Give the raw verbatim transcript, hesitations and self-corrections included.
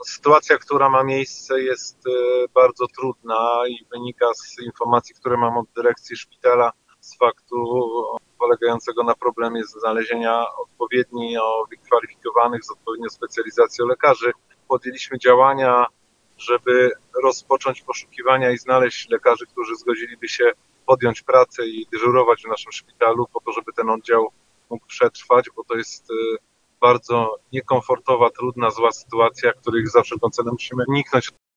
Sytuacja, która ma miejsce, jest bardzo trudna i wynika z informacji, które mam od dyrekcji szpitala, z faktu polegającego na problemie znalezienia odpowiednio wykwalifikowanych, z odpowiednią specjalizacją lekarzy. Podjęliśmy działania, żeby rozpocząć poszukiwania i znaleźć lekarzy, którzy zgodziliby się podjąć pracę i dyżurować w naszym szpitalu po to, żeby ten oddział mógł przetrwać, bo to jest bardzo niekomfortowa, trudna, zła sytuacja, których za wszelką cenę musimy uniknąć.